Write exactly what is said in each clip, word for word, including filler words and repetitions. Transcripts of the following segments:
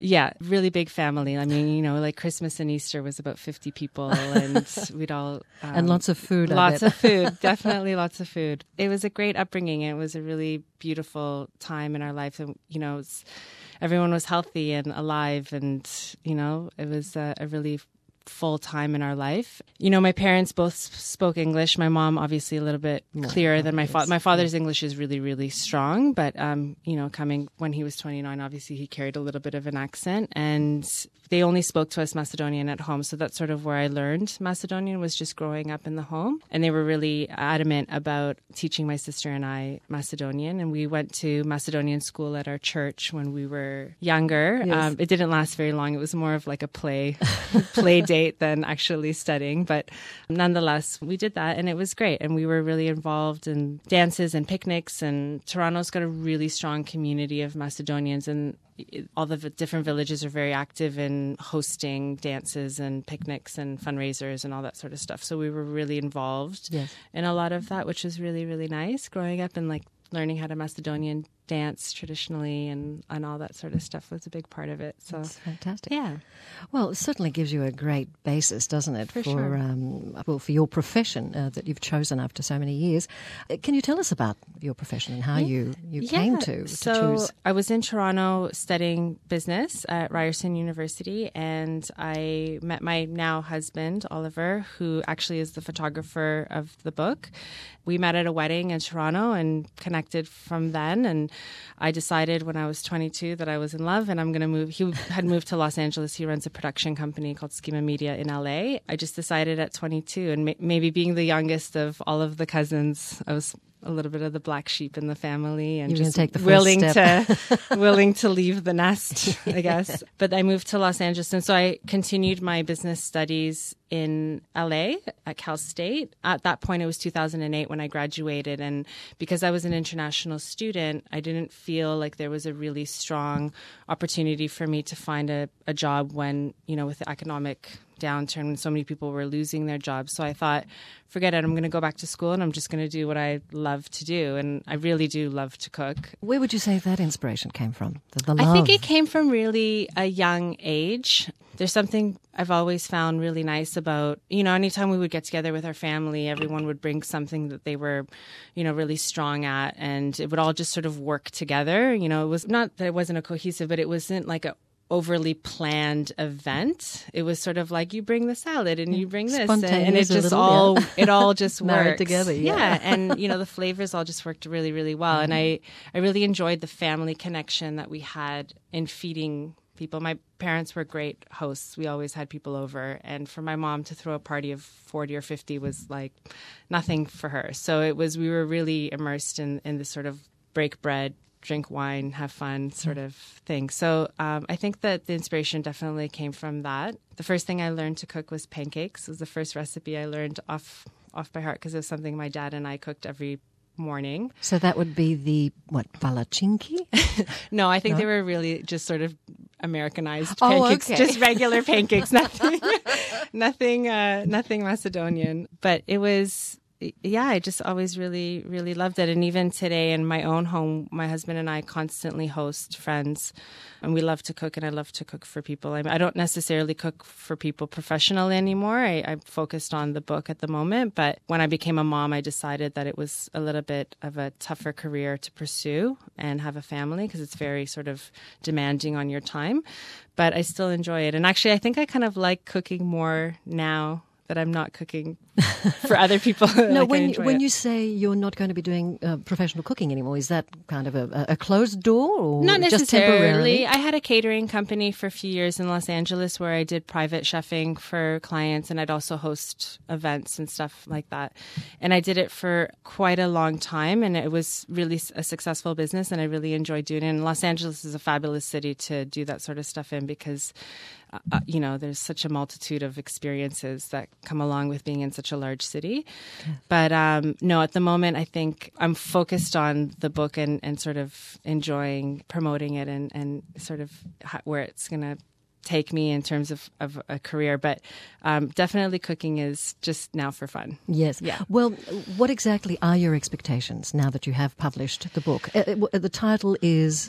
Yeah, really big family. I mean, you know, like Christmas and Easter was about fifty people, and we'd all... Um, and lots of food, Lots I bet. of food, definitely lots of food. It was a great upbringing. It was a really beautiful time in our life. And, you know, it's, everyone was healthy and alive, and, you know, it was a, a really full time in our life. You know, my parents both spoke English. My mom, obviously, a little bit clearer yeah, than my yes, father. My father's yeah. English is really, really strong. But, um, you know, coming when he was twenty-nine, obviously, he carried a little bit of an accent. And they only spoke to us Macedonian at home. So that's sort of where I learned Macedonian, was just growing up in the home. And they were really adamant about teaching my sister and I Macedonian. And we went to Macedonian school at our church when we were younger. Yes. Um, it didn't last very long. It was more of like a play, play date than actually studying. But nonetheless, we did that and it was great. And we were really involved in dances and picnics. And Toronto's got a really strong community of Macedonians, and all the different villages are very active in hosting dances and picnics and fundraisers and all that sort of stuff. So we were really involved Yes. in a lot of that, which was really, really nice. Growing up and like learning how to Macedonian dance traditionally and, and all that sort of stuff was a big part of it. So That's fantastic. yeah. Well, it certainly gives you a great basis, doesn't it, For for sure. um, well, for your profession uh, that you've chosen after so many years. Uh, Can you tell us about your profession and how you, you came to, to so choose? I was in Toronto studying business at Ryerson University, and I met my now husband, Oliver, who actually is the photographer of the book. We met at a wedding in Toronto and connected from then. And I decided when I was twenty-two that I was in love and I'm going to move. He had moved to Los Angeles. He runs a production company called Schema Media in L A. I just decided at twenty-two, and ma- maybe being the youngest of all of the cousins, I was a little bit of the black sheep in the family, and You're just gonna take the first willing step. to willing to leave the nest, I guess. But I moved to Los Angeles, and so I continued my business studies in L A at Cal State. At that point, it was two thousand eight when I graduated, and because I was an international student, I didn't feel like there was a really strong opportunity for me to find a, a job when, you know, with the economic downturn, when so many people were losing their jobs. So I thought, forget it, I'm going to go back to school and I'm just going to do what I love to do. And I really do love to cook. Where would you say that inspiration came from? The, the I love? think it came from really a young age. There's something I've always found really nice about, you know, anytime we would get together with our family, everyone would bring something that they were, you know, really strong at, and it would all just sort of work together. You know, it was not that it wasn't a cohesive, but it wasn't like a overly planned event. It was sort of like you bring the salad and you bring this, and, and it Spontaneous a just little, all yeah. it all just Married works together, yeah. and you know the flavors all just worked really, really well. And I I really enjoyed the family connection that we had in feeding people. My parents were great hosts. We always had people over, and for my mom to throw a party of forty or fifty was like nothing for her. So it was we were really immersed in in this sort of break bread, drink wine, have fun sort of thing. So um, I think that the inspiration definitely came from that. The first thing I learned to cook was pancakes. It was the first recipe I learned off off by heart because it was something my dad and I cooked every morning. So that would be the, what, palachinki? No, I think No? they were really just sort of Americanized Oh, pancakes, okay. just regular pancakes, nothing, nothing, uh, nothing Macedonian. But it was, yeah, I just always really, really loved it. And even today in my own home, my husband and I constantly host friends, and we love to cook, and I love to cook for people. I, I don't necessarily cook for people professionally anymore. I, I'm focused on the book at the moment. But when I became a mom, I decided that it was a little bit of a tougher career to pursue and have a family because it's very sort of demanding on your time. But I still enjoy it. And actually, I think I kind of like cooking more now that I'm not cooking for other people. No, Like, I when enjoy when it. you say you're not going to be doing uh, professional cooking anymore, is that kind of a, a closed door, or Not just temporarily? necessarily. I had a catering company for a few years in Los Angeles where I did private chefing for clients, and I'd also host events and stuff like that. And I did it for quite a long time, and it was really a successful business, and I really enjoyed doing it. And Los Angeles is a fabulous city to do that sort of stuff in because Uh, you know, there's such a multitude of experiences that come along with being in such a large city. Yes. But um, no, at the moment, I think I'm focused on the book and, and sort of enjoying promoting it and, and sort of how, where it's going to take me in terms of, of a career. But um, definitely cooking is just now for fun. Yes. Yeah. Well, what exactly are your expectations now that you have published the book? Uh, uh, the title is...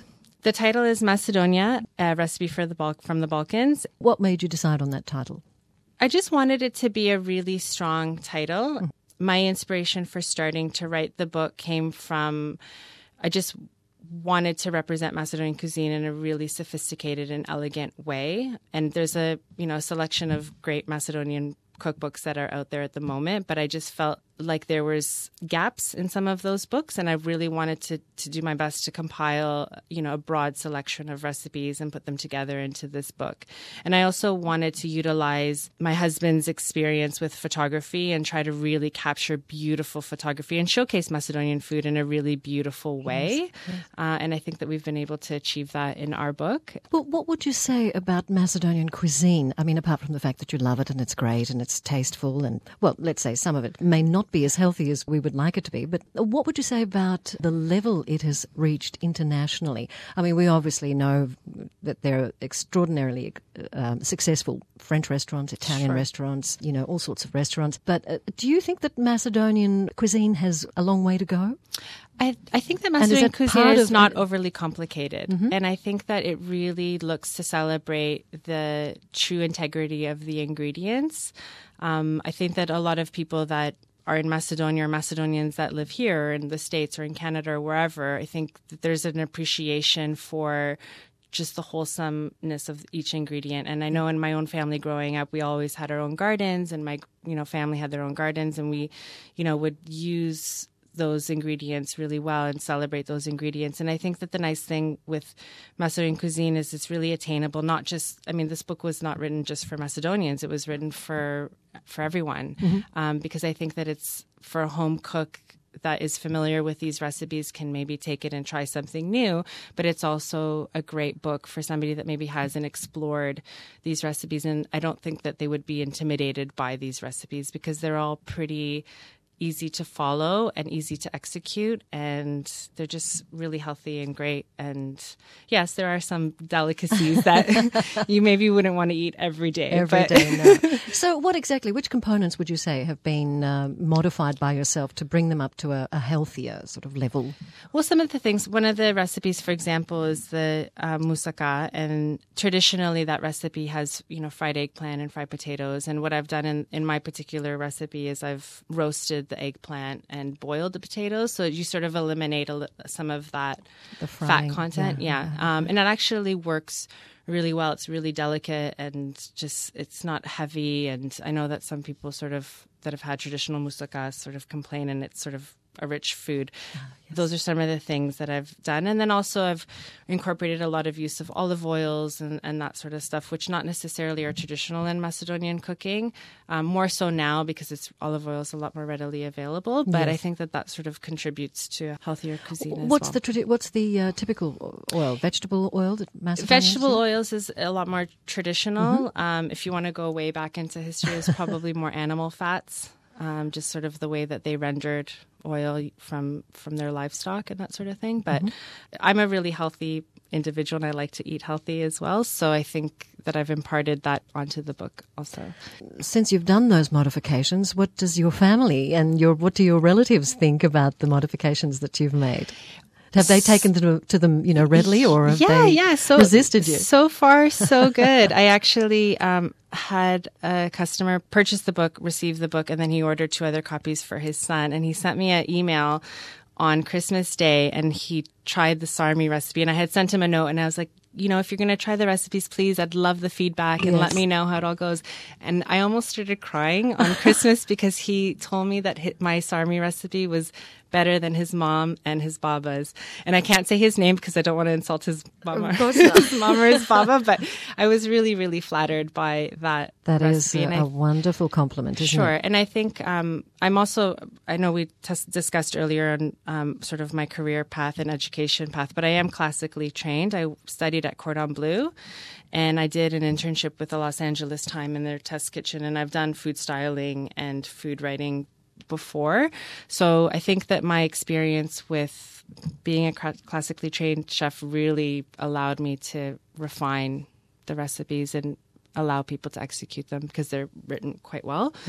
The title is Macedonia, a recipe for the Bal- from the Balkans. What made you decide on that title? I just wanted it to be a really strong title. Mm. My inspiration for starting to write the book came from, I just wanted to represent Macedonian cuisine in a really sophisticated and elegant way. And there's a, you know, selection of great Macedonian cookbooks that are out there at the moment, but I just felt like there was gaps in some of those books, and I really wanted to to do my best to compile, you know, a broad selection of recipes and put them together into this book. And I also wanted to utilize my husband's experience with photography and try to really capture beautiful photography and showcase Macedonian food in a really beautiful way. Yes, yes. Uh, and I think that we've been able to achieve that in our book. Well, what would you say about Macedonian cuisine? I mean, apart from the fact that you love it and it's great and it's tasteful and, well, let's say some of it may not be as healthy as we would like it to be, but what would you say about the level it has reached internationally? I mean, we obviously know that there are extraordinarily um, successful French restaurants, Italian sure. restaurants, you know, all sorts of restaurants. But uh, do you think that Macedonian cuisine has a long way to go? I, I think that Macedonian cuisine is not overly complicated. Mm-hmm. And I think that it really looks to celebrate the true integrity of the ingredients. Um, I think that a lot of people that are in Macedonia or Macedonians that live here in the States or in Canada or wherever, I think that there's an appreciation for just the wholesomeness of each ingredient. And I know in my own family growing up, we always had our own gardens, and my, you know, family had their own gardens, and we, you know, would use those ingredients really well and celebrate those ingredients. And I think that the nice thing with Macedonian cuisine is it's really attainable. Not just, I mean, this book was not written just for Macedonians. It was written for for everyone, mm-hmm. um, because I think that it's for a home cook that is familiar with these recipes can maybe take it and try something new. But it's also a great book for somebody that maybe hasn't explored these recipes. And I don't think that they would be intimidated by these recipes because they're all pretty easy to follow and easy to execute, and they're just really healthy and great. And yes, there are some delicacies that you maybe wouldn't want to eat every day. Every but day, no. So what exactly, which components would you say have been uh, modified by yourself to bring them up to a, a healthier sort of level? Well, some of the things, one of the recipes, for example, is the uh, moussaka, and traditionally that recipe has, you know, fried eggplant and fried potatoes. And what I've done in, in my particular recipe is I've roasted the eggplant and boiled the potatoes, so you sort of eliminate a, some of that fat content. Yeah, yeah. Um, and it actually works really well. It's really delicate and just it's not heavy. And I know that some people sort of that have had traditional moussaka sort of complain, and it's sort of a rich food. Oh, yes. Those are some of the things that I've done. And then also I've incorporated a lot of use of olive oils and, and that sort of stuff, which not necessarily are traditional in Macedonian cooking, um, more so now because it's olive oil is a lot more readily available. But yes. I think that that sort of contributes to healthier cuisine as what's well. The tradi- what's the uh, typical oil? Vegetable oil that Macedonians Vegetable use? oils is a lot more traditional. Mm-hmm. Um, if you want to go way back into history, it's probably more animal fats, um, just sort of the way that they rendered oil from from their livestock and that sort of thing. But mm-hmm. I'm a really healthy individual and I like to eat healthy as well. So I think that I've imparted that onto the book also. Since you've done those modifications, what does your family and your what do your relatives think about the modifications that you've made? Have they taken to, to them, you know, readily, or have yeah, they yeah. So, resisted you? So far, so good. I actually um, had a customer purchase the book, receive the book, and then he ordered two other copies for his son. And he sent me an email on Christmas Day, and he tried the sarmi recipe. And I had sent him a note, and I was like, you know, if you're going to try the recipes, please, I'd love the feedback and yes. let me know how it all goes. And I almost started crying on Christmas because he told me that his, my sarmi recipe was better than his mom and his baba's. And I can't say his name because I don't want to insult his mama, of course not. his mom or his baba, but I was really, really flattered by that That recipe. is a, I, a wonderful compliment, isn't sure. it? And I think um, I'm also, I know we t- discussed earlier on um, sort of my career path and education path, but I am classically trained. I studied at Cordon Bleu, and I did an internship with the Los Angeles Times in their test kitchen, and I've done food styling and food writing before. So I think that my experience with being a classically trained chef really allowed me to refine the recipes and allow people to execute them because they're written quite well. Yes.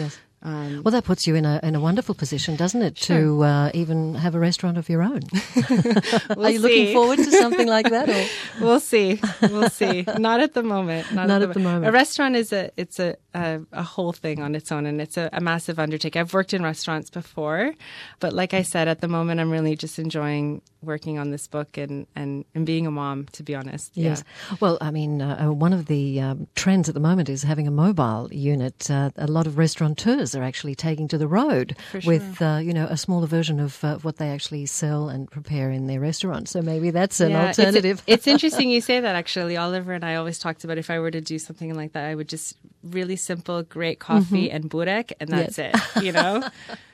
Um, Well, that puts you in a in a wonderful position, doesn't it, Sure. to uh, even have a restaurant of your own? we'll Are you looking see. forward to something like that? Or? We'll see. We'll see. Not at the moment. Not, Not at, at the moment. A restaurant is a it's a a, a whole thing on its own, and it's a, a massive undertaking. I've worked in restaurants before, but like I said, at the moment, I'm really just enjoying working on this book and and, and being a mom. To be honest, Yes. Well, I mean, uh, one of the um, trends at the moment is having a mobile unit. Uh, a lot of restaurateurs are actually taking to the road For sure. with, uh, you know, a smaller version of uh, what they actually sell and prepare in their restaurant. So maybe that's an Yeah, it's- alternative. It's, interesting you say that, actually. Oliver and I always talked about if I were to do something like that, I would just really simple, great coffee and burek, and that's Yes. it, you know?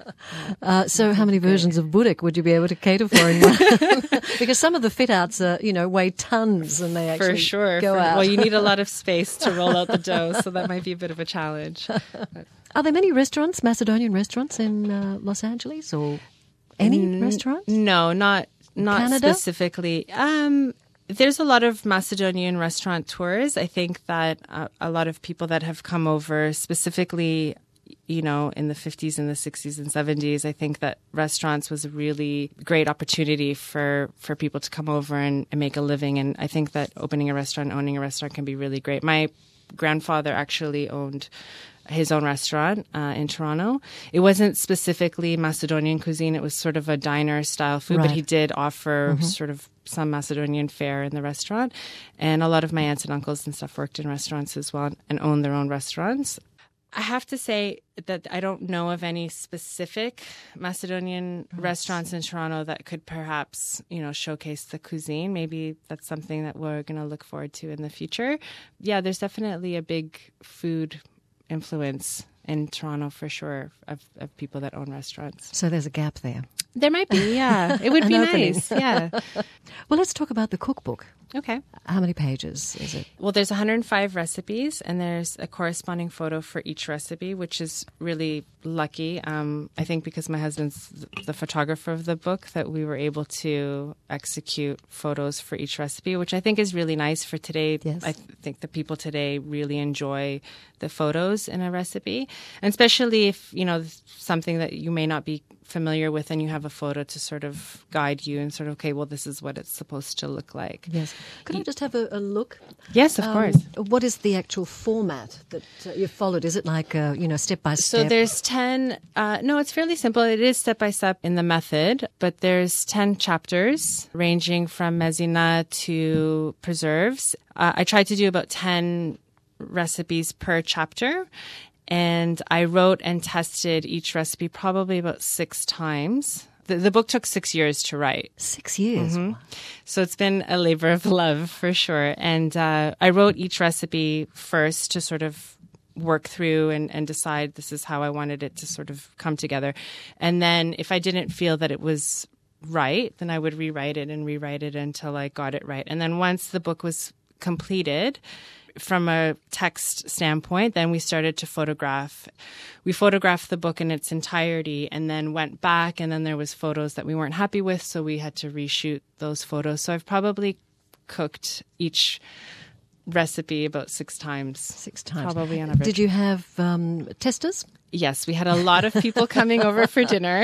Uh, so how many versions of burek would you be able to cater for in one? Because some of the fit-outs, are, you know, weigh tons and they actually For sure. go For- out. Well, you need a lot of space to roll out the dough, so that might be a bit of a challenge. Are there many restaurants, Macedonian restaurants in uh, Los Angeles or any N- restaurants? No, not not Canada? specifically. Um, there's a lot of Macedonian restaurant tours. I think that uh, a lot of people that have come over specifically, you know, in the fifties and the sixties and seventies, I think that restaurants was a really great opportunity for, for people to come over and, and make a living. And I think that opening a restaurant, owning a restaurant can be really great. My grandfather actually owned his own restaurant uh, in Toronto. It wasn't specifically Macedonian cuisine. It was sort of a diner style food, Right. but he did offer sort of some Macedonian fare in the restaurant. And a lot of my aunts and uncles and stuff worked in restaurants as well and owned their own restaurants. I have to say that I don't know of any specific Macedonian restaurants in Toronto that could perhaps, you know, showcase the cuisine. Maybe that's something that we're going to look forward to in the future. Yeah, there's definitely a big food influence in Toronto for sure of, of people that own restaurants. So there's a gap there. There might be, yeah. It would An be opening. nice, yeah. Well, let's talk about the cookbook. Okay. How many pages is it? Well, there's one hundred five recipes, and there's a corresponding photo for each recipe, which is really lucky. Um, I think because my husband's the photographer of the book, that we were able to execute photos for each recipe, which I think is really nice for today. Yes. I th- think the people today really enjoy the photos in a recipe, and especially if, you know, something that you may not be familiar with and you have a photo to sort of guide you and sort of, okay, well, this is what it's supposed to look like. Yes. Could I just have a, a look? Yes, of Um, course. What is the actual format that uh, you've followed? Is it like, uh, you know, step by step? So there's ten, uh, no, it's fairly simple. It is step by step in the method, but there's ten chapters ranging from mezina to preserves. Uh, I tried to do about ten recipes per chapter. And I wrote and tested each recipe probably about six times. The, the book took six years to write. Six years. Mm-hmm. So it's been a labor of love for sure. And uh, I wrote each recipe first to sort of work through and, and decide this is how I wanted it to sort of come together. And then if I didn't feel that it was right, then I would rewrite it and rewrite it until I got it right. And then once the book was completed, from a text standpoint, then we started to photograph. We photographed the book in its entirety and then went back, and then there was photos that we weren't happy with, so we had to reshoot those photos. So I've probably cooked each recipe about six times. Six times. Probably on average. Did you have um, testers? Yes, we had a lot of people coming over for dinner.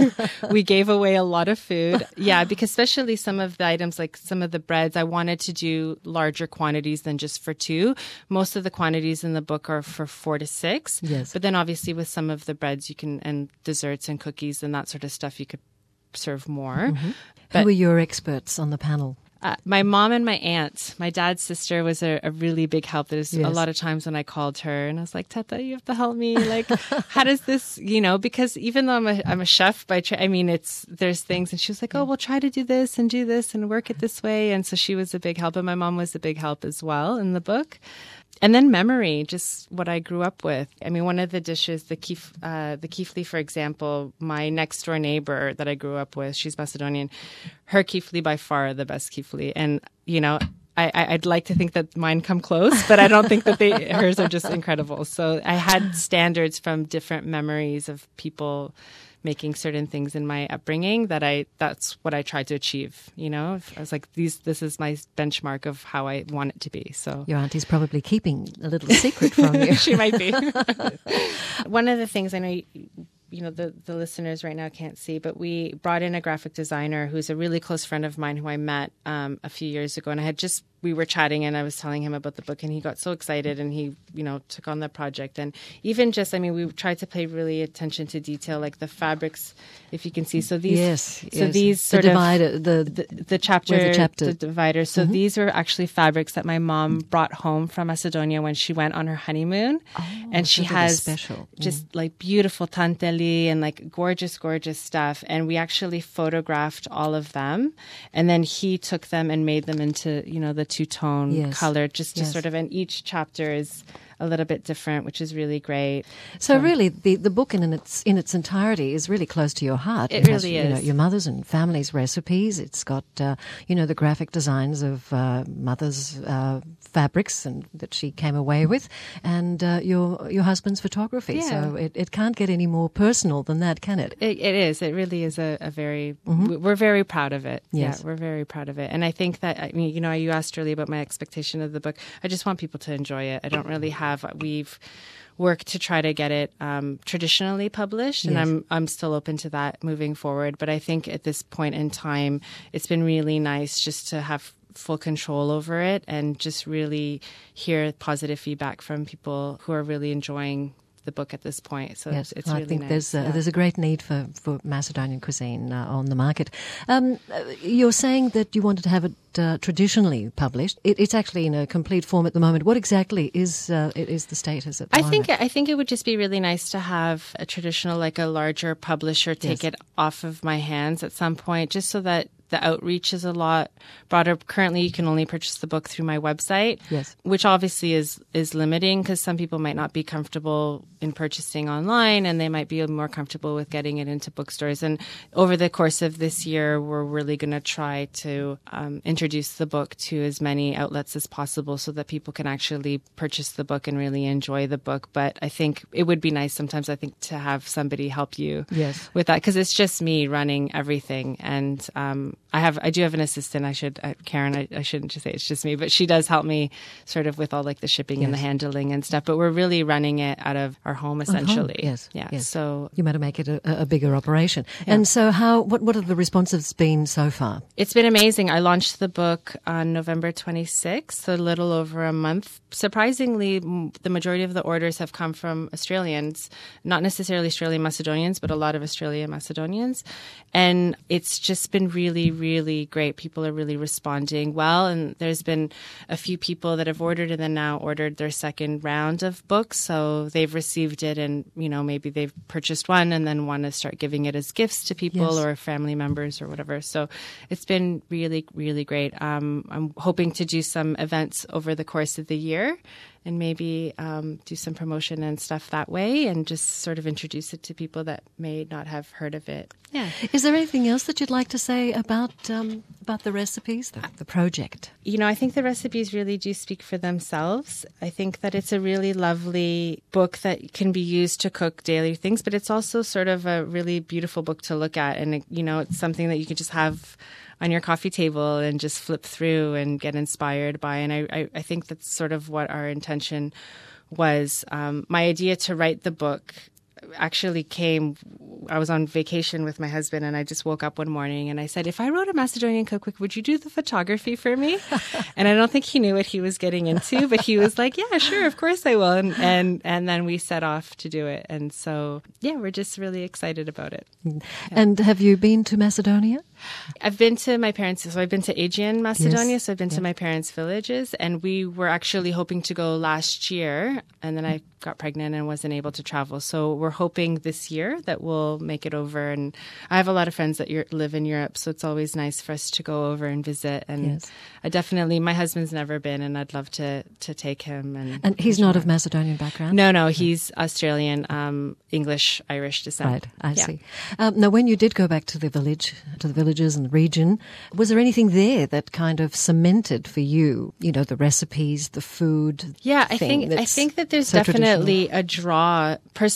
We gave away a lot of food. Yeah, because especially some of the items, like some of the breads, I wanted to do larger quantities than just for two. Most of the quantities in the book are for four to six. Yes. But then obviously with some of the breads you can, and desserts and cookies and that sort of stuff, you could serve more. Mm-hmm. Who But- were your experts on the panel? Uh, my mom and my aunt, my dad's sister, was a, a really big help. There's Yes. a lot of times when I called her and I was like, Tata, you have to help me. Like, how does this, you know, because even though I'm a, I'm a chef by trade, I mean, it's, there's things. And she was like, oh, well, try to do this and do this and work it this way. And so she was a big help. And my mom was a big help as well in the book. And then memory, just what I grew up with. I mean, one of the dishes, the kif, uh, the kifli, for example, my next door neighbor that I grew up with, she's Macedonian. Her kifli by far the best kifli. And, you know, I, I, I'd like to think that mine come close, but I don't think that they, hers are just incredible. So I had standards from different memories of people making certain things in my upbringing that I that's what I tried to achieve. You know, I was like, these this is my benchmark of how I want it to be. So your auntie's probably keeping a little secret from you. She might be. One of the things I know. You, you know, the, the listeners right now can't see, but we brought in a graphic designer who's a really close friend of mine who I met um, a few years ago. And I had just, we were chatting and I was telling him about the book and he got so excited and he, you know, took on the project. And even just, I mean, we tried to pay really attention to detail, like the fabrics, if you can see. So these, yes, so yes. these sort the divider, of, the, the, the chapter, the chapter, the dividers. So mm-hmm. these were actually fabrics that my mom brought home from Macedonia when she went on her honeymoon. Oh, and she so has special. just mm. like beautiful tanteli and like gorgeous, gorgeous stuff. And we actually photographed all of them. And then he took them and made them into, you know, the two-tone yes. color, just to yes. sort of, and each chapter is a little bit different, which is really great. So, so really, the, the book in its in its entirety is really close to your heart. It, it really has, is. You know, your mother's and family's recipes. It's got, uh, you know, the graphic designs of uh, mother's uh, fabrics and that she came away with, and uh, your your husband's photography. Yeah. So it, it can't get any more personal than that, can it? It, it is. It really is a, a very. Mm-hmm. We're very proud of it. Yes. Yeah, we're very proud of it. And I think that, I mean, you know, you asked earlier about my expectation of the book. I just want people to enjoy it. I don't really have. We've work to try to get it um, traditionally published, and yes. I'm I'm still open to that moving forward. But I think at this point in time, it's been really nice just to have full control over it and just really hear positive feedback from people who are really enjoying the book at this point. So yes, it's I really think nice. there's a, yeah. there's a great need for, for Macedonian cuisine uh, on the market. Um, you're saying that you wanted to have it uh, traditionally published. It, it's actually in a complete form at the moment. What exactly is uh, is the status at the I moment? think I think it would just be really nice to have a traditional, like a larger publisher, take yes. it off of my hands at some point, just so that the outreach is a lot broader. Currently, you can only purchase the book through my website, yes. which obviously is is limiting because some people might not be comfortable in purchasing online and they might be more comfortable with getting it into bookstores. And over the course of this year, we're really going to try to um, introduce the book to as many outlets as possible so that people can actually purchase the book and really enjoy the book. But I think it would be nice sometimes, I think, to have somebody help you yes. with that because it's just me running everything. And um, I have, I do have an assistant. I should, uh, Karen, I, I shouldn't just say it's just me, but she does help me sort of with all like the shipping yes. and the handling and stuff. But we're really running it out of our home essentially. Uh-huh. Yes. Yeah. Yes. So you better make it a, a bigger operation. Yeah. And so how, what, what have the responses been so far? It's been amazing. I launched the book on November twenty-sixth, so a little over a month. Surprisingly, m- the majority of the orders have come from Australians, not necessarily Australian Macedonians, but a lot of Australian Macedonians. And it's just been really, really great. People are really responding well. And there's been a few people that have ordered and then now ordered their second round of books. So they've received it and, you know, maybe they've purchased one and then want to start giving it as gifts to people yes. or family members or whatever. So it's been really, really great. Um, I'm hoping to do some events over the course of the year and maybe um, do some promotion and stuff that way and just sort of introduce it to people that may not have heard of it. Yeah. Is there anything else that you'd like to say about um, about the recipes, the, the project? You know, I think the recipes really do speak for themselves. I think that it's a really lovely book that can be used to cook daily things, but it's also sort of a really beautiful book to look at. And, you know, it's something that you can just have on your coffee table and just flip through and get inspired by. And I, I, I think that's sort of what our intention was. Um, my idea to write the book actually came, I was on vacation with my husband and I just woke up one morning and I said, if I wrote a Macedonian cookbook, would you do the photography for me? And I don't think he knew what he was getting into, but he was like, yeah, sure, of course I will. And, and, and then we set off to do it. And so, yeah, we're just really excited about it. Yeah. And have you been to Macedonia? I've been to my parents, so I've been to Aegean, Macedonia, yes. so I've been yeah. to my parents' villages, and we were actually hoping to go last year, and then I got pregnant and wasn't able to travel. So we're hoping this year that we'll make it over, and I have a lot of friends that live in Europe, so it's always nice for us to go over and visit, and yes. I definitely, my husband's never been, and I'd love to, to take him. And, and he's not of Macedonian background? No, no, he's Australian, um, English, Irish descent. Right, I yeah. see. Um, now, when you did go back to the village, to the villages and the region, was there anything there that kind of cemented for you, you know, the recipes, the food? Yeah, I think I think that there's so definitely a draw. Personally, I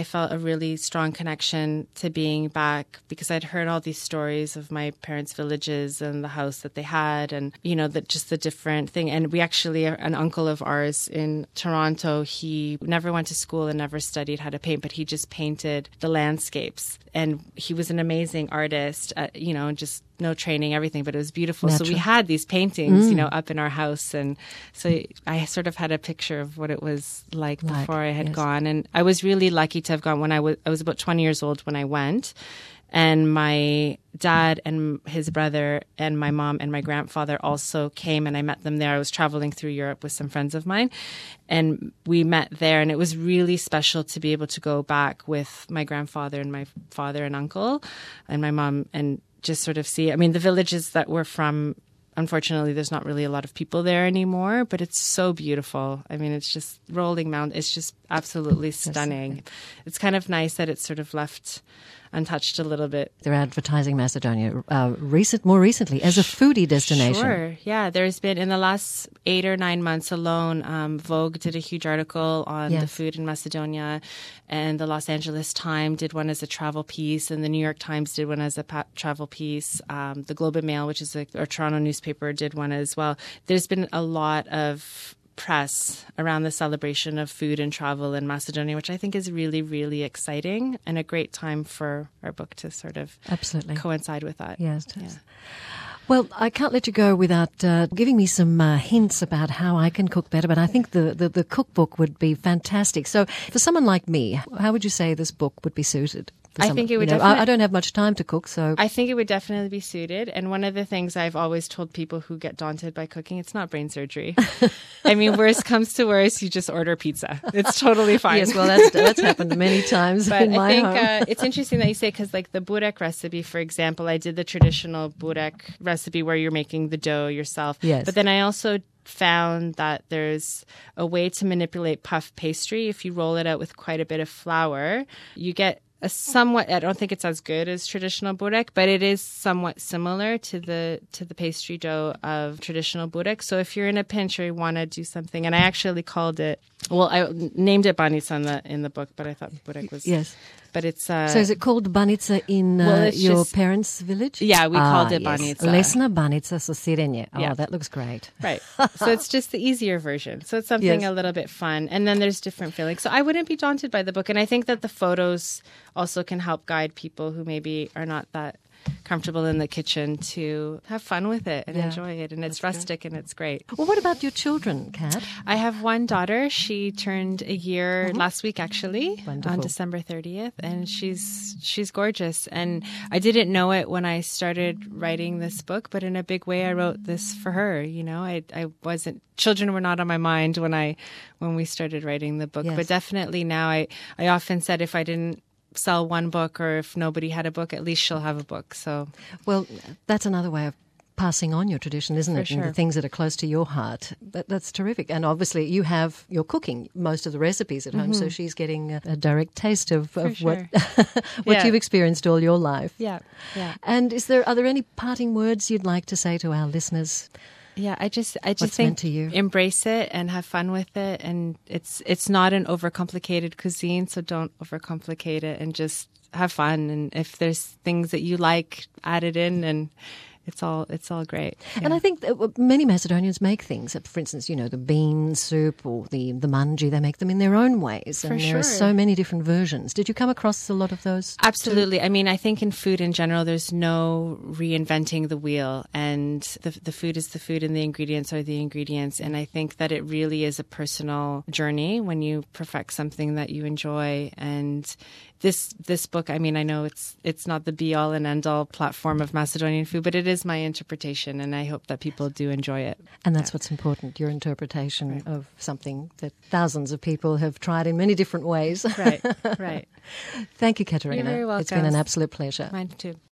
felt a really strong connection to being back because I'd heard all these stories of my parents' villages and the house that they had and, you know, that just the different thing. And we actually, an uncle of ours in Toronto, he never went to school and never studied how to paint, but he just painted the landscapes. And he was an amazing artist, uh, you know, just no training, everything, but it was beautiful. Natural. So we had these paintings, Mm. you know, up in our house. And so I sort of had a picture of what it was like, Like, before I had yes. gone. And I was really lucky to have gone when I was, I was about twenty years old when I went. And my dad and his brother and my mom and my grandfather also came, and I met them there. I was traveling through Europe with some friends of mine, and we met there. And it was really special to be able to go back with my grandfather and my father and uncle and my mom and just sort of see. I mean, the villages that we're from, unfortunately, there's not really a lot of people there anymore, but it's so beautiful. I mean, it's just rolling mountain. It's just absolutely stunning. It's kind of nice that it's sort of left untouched a little bit. They're advertising Macedonia uh, recent, more recently as a foodie destination. Sure, yeah. There's been, in the last eight or nine months alone, um, Vogue did a huge article on Yes. the food in Macedonia, and the Los Angeles Times did one as a travel piece, and the New York Times did one as a pa- travel piece. Um, the Globe and Mail, which is a, a Toronto newspaper, did one as well. There's been a lot of press around the celebration of food and travel in Macedonia, which I think is really, really exciting and a great time for our book to sort of Absolutely. coincide with that. Yes, it Yeah. is. Well, I can't let you go without uh, giving me some uh, hints about how I can cook better, but I think the, the, the cookbook would be fantastic. So for someone like me, how would you say this book would be suited? For I someone- think it would you know, definitely- I, I don't have much time to cook, so... I think it would definitely be suited. And one of the things I've always told people who get daunted by cooking, it's not brain surgery. I mean, worst comes to worst, you just order pizza. It's totally fine. Yes, well, that's, that's happened many times But in my I think home. uh, it's interesting that you say, because like the burek recipe, for example, I did the traditional burek recipe where you're making the dough yourself. Yes. But then I also found that there's a way to manipulate puff pastry. If you roll it out with quite a bit of flour, you get a somewhat, I don't think it's as good as traditional burek, but it is somewhat similar to the to the pastry dough of traditional burek. So if you're in a pinch or you want to do something, and I actually called it, well, I named it banica in the in the book, but I thought burek was, Yes. but it's uh, So is it called banica in uh, Well, it's your just- parents' village? Yeah, we called Ah, it yes. banica. Lesna banica so sirenje. Oh, Yeah. that looks great. right. So it's just the easier version. So it's something Yes. a little bit fun, and then there's different fillings. So I wouldn't be daunted by the book, and I think that the photos also can help guide people who maybe are not that comfortable in the kitchen to have fun with it and Yeah. enjoy it. And it's rustic and it's great. Well, what about your children, Kat? I have one daughter. She turned a year last week, actually, Wonderful. on December thirtieth, and she's she's gorgeous. And I didn't know it when I started writing this book, but in a big way, I wrote this for her. You know, I I wasn't children were not on my mind when I when we started writing the book, Yes. but definitely now. I I often said if I didn't sell one book or if nobody had a book, at least she'll have a book. So Well, that's another way of passing on your tradition, isn't For it? And the sure. things that are close to your heart. That, that's terrific. And obviously, you have your cooking, most of the recipes at home, so she's getting a, a direct taste of, of what what Yeah. you've experienced all your life. yeah, yeah. And is there are there any parting words you'd like to say to our listeners? Yeah, I just I just What's think meant to you? embrace it and have fun with it, and it's it's not an overcomplicated cuisine, so don't overcomplicate it and just have fun. And if there's things that you like, add it in, and it's all it's all great. And I think that many Macedonians make things. For instance, you know, the bean soup or the, the manji, they make them in their own ways. For and there are sure. so many different versions. Did you come across a lot of those? Absolutely. I mean, I think in food in general, there's no reinventing the wheel, and the the food is the food, and the ingredients are the ingredients. And I think that it really is a personal journey when you perfect something that you enjoy. And this this book, I mean, I know it's it's not the be all and end all platform of Macedonian food, but it is my interpretation, and I hope that people do enjoy it. And that's what's important, your interpretation of something that thousands of people have tried in many different ways. Right, right. Thank you, Katerina. You're very It's been welcome. an absolute pleasure. Mine too.